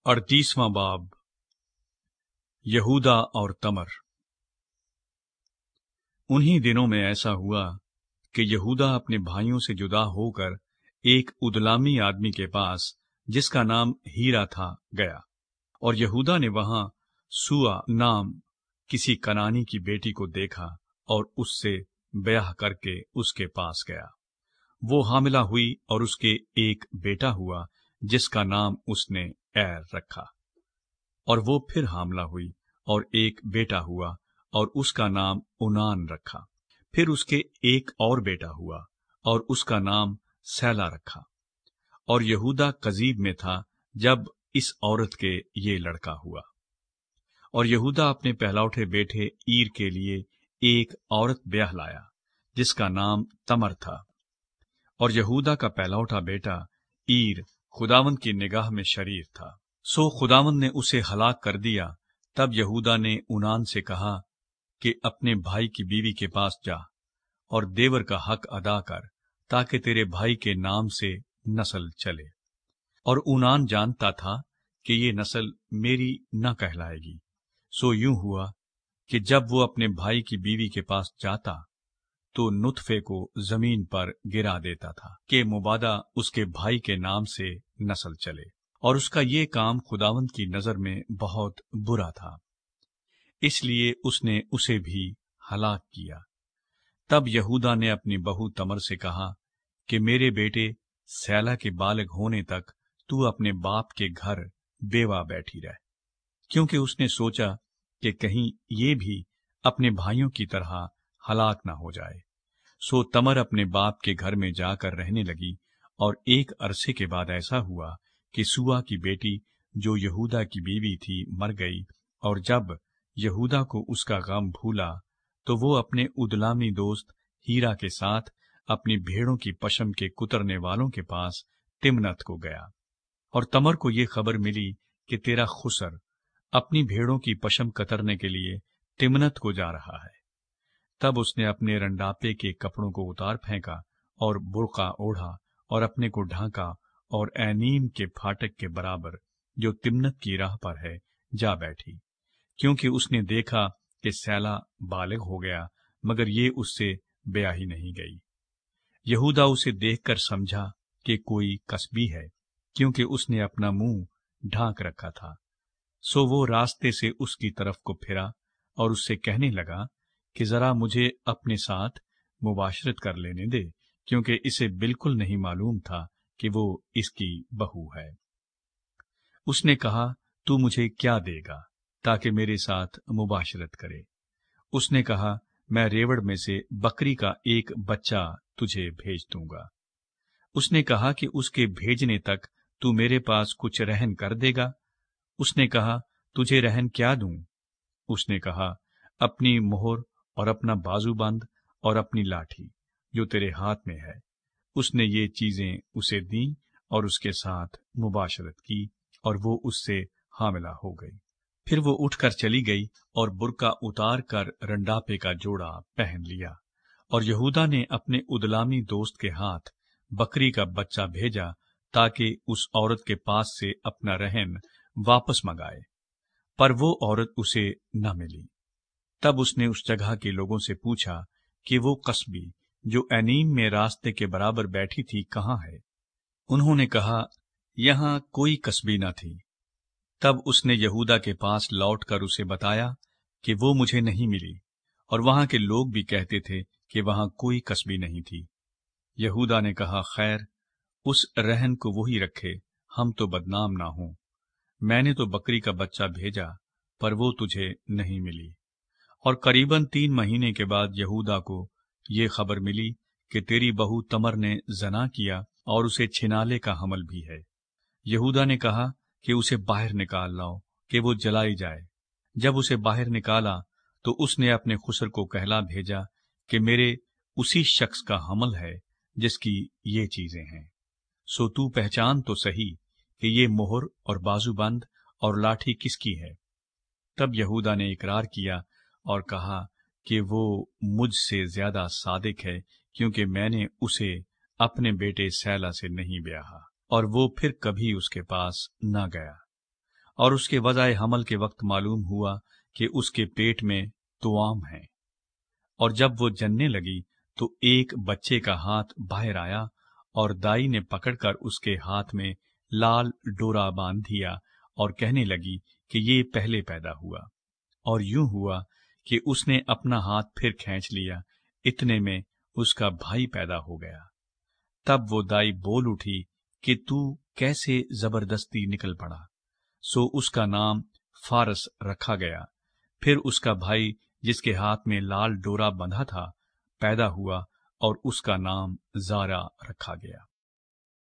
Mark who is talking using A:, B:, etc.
A: 38वां बाब। यहूदा और तमर। उन्हीं दिनों में ऐसा हुआ कि यहूदा अपने भाइयों से जुदा होकर एक उदलामी आदमी के पास, जिसका नाम हीरा था, गया। और यहूदा ने वहां सुआ नाम किसी कनानी की बेटी को देखा और उससे ब्याह करके उसके पास गया। वो हामिला हुई और उसके एक बेटा हुआ, जिसका नाम उसने एर रखा। और वो फिर हामिला हुई और एक बेटा हुआ और उसका नाम उनान रखा। फिर उसके एक और बेटा हुआ और उसका नाम सैला रखा। और यहूदा कजीब में था जब इस औरत के ये लड़का हुआ। और यहूदा अपने पहलौठे बेटे ईर के लिए एक औरत ब्याह लाया, जिसका नाम तमर था। और यहूदा का पहलौठा बेटा ईर खुदावंद की निगाह में शरीर था, सो खुदावंद ने उसे हलाक कर दिया। तब यहूदा ने उनान से कहा कि अपने भाई की बीवी के पास जा और देवर का हक अदा कर, ताकि तेरे भाई के नाम से नस्ल चले। और उनान जानता था कि ये नस्ल मेरी न कहलाएगी। सो यूं हुआ कि जब वो अपने भाई की बीवी के पास जाता तो नुतफे को जमीन पर गिरा देता था कि मुबादा उसके भाई के नाम से नस्ल चले। और उसका ये काम खुदावंद की नजर में बहुत बुरा था, इसलिए उसने उसे भी हलाक किया। तब यहूदा ने अपनी बहू तमर से कहा कि मेरे बेटे सैला के बालग होने तक तू अपने बाप के घर बेवा बैठी रह, क्योंकि उसने सोचा कि कहीं ये भी अपने भाइयों की तरह हलाक न हो जाए। सो तमर अपने बाप के घर में जाकर रहने लगी। और एक अरसे के बाद ऐसा हुआ कि सुआ की बेटी, जो यहूदा की बीवी थी, मर गई। और जब यहूदा को उसका गम भूला तो वो अपने उदलामी दोस्त हीरा के साथ अपनी भेड़ों की पशम के कुतरने वालों के पास तिम्नत को गया। और तमर को ये खबर मिली कि तेरा खुसर अपनी भेड़ों की पशम कतरने के लिए तिम्नत को जा रहा है। तब उसने अपने रंडापे के कपड़ों को उतार फेंका और बुर्का ओढ़ा और अपने को ढांका और एनीम के फाटक के बराबर, जो तिम्नत की राह पर है, जा बैठी, क्योंकि उसने देखा कि सैला बालिग हो गया, मगर ये उससे ब्याही नहीं गई। यहूदा उसे देखकर समझा कि कोई कसबी है, क्योंकि उसने अपना मुंह ढांक रखा था। सो वो रास्ते से उसकी तरफ को फिरा और उससे कहने लगा कि जरा मुझे अपने साथ मुबाशरत कर लेने दे, क्योंकि इसे बिल्कुल नहीं मालूम था कि वो इसकी बहू है। उसने कहा, तू मुझे क्या देगा ताकि मेरे साथ मुबाशरत करे? उसने कहा, मैं रेवड़ में से बकरी का एक बच्चा तुझे भेज दूंगा। उसने कहा कि उसके भेजने तक तू मेरे पास कुछ रहन कर देगा? उसने कहा, तुझे रहन क्या दूं? उसने कहा, अपनी मोहर और अपना बाजूबंद और अपनी लाठी, जो तेरे हाथ में है। उसने ये चीजें उसे दी और उसके साथ मुबाशरत की, और वो उससे हामिला हो गई। फिर वो उठकर चली गई और बुर्का उतार कर रंडापे का जोड़ा पहन लिया। और यहूदा ने अपने उदलामी दोस्त के हाथ बकरी का बच्चा भेजा, ताकि उस औरत के पास से अपना रहन वापस मंगाए, पर वो औरत उसे न मिली। तब उसने उस जगह के लोगों से पूछा कि वो कसबी, जो एनीम में रास्ते के बराबर बैठी थी, कहाँ है? उन्होंने कहा, यहाँ कोई कसबी न थी। तब उसने यहूदा के पास लौटकर उसे बताया कि वो मुझे नहीं मिली, और वहां के लोग भी कहते थे कि वहां कोई कसबी नहीं थी। यहूदा ने कहा, खैर, उस रहन को वही रखे, हम तो बदनाम ना हों। मैंने तो बकरी का बच्चा भेजा, पर वो तुझे नहीं मिली। और करीबन 3 महीने के बाद यहूदा को ये खबर मिली कि तेरी बहू तमर ने जना किया और उसे छिनाले का हमल भी है। यहूदा ने कहा कि उसे बाहर निकाल लाओ कि वो जलाई जाए। जब उसे बाहर निकाला तो उसने अपने खुसर को कहला भेजा कि मेरे उसी शख्स का हमल है जिसकी ये चीजें हैं। सो तू पहचान तो सही कि ये मोहर और बाजूबंद और लाठी किसकी है। तब यहूदा ने इकरार किया और कहा कि वो मुझसे ज्यादा सादिक है, क्योंकि मैंने उसे अपने बेटे सैला से नहीं ब्याहा। और वो फिर कभी उसके पास न गया। اور اس کے وضع حمل کے وقت معلوم ہوا کہ اس کے پیٹ میں توام ہے، اور جب وہ جننے لگی تو ایک بچے کا ہاتھ باہر آیا، اور دائی نے پکڑ کر اس کے ہاتھ میں لال ڈورا باندھ دیا اور کہنے لگی کہ یہ پہلے پیدا ہوا، اور یوں ہوا کہ اس نے اپنا ہاتھ پھر کھینچ لیا، اتنے میں اس کا بھائی پیدا ہو گیا۔ تب وہ دائی بول اٹھی کہ تو کیسے زبردستی نکل پڑا، سو اس کا نام فارس رکھا گیا۔ پھر اس کا بھائی جس کے ہاتھ میں لال ڈورا بندھا تھا پیدا ہوا، اور اس کا نام زارا رکھا گیا۔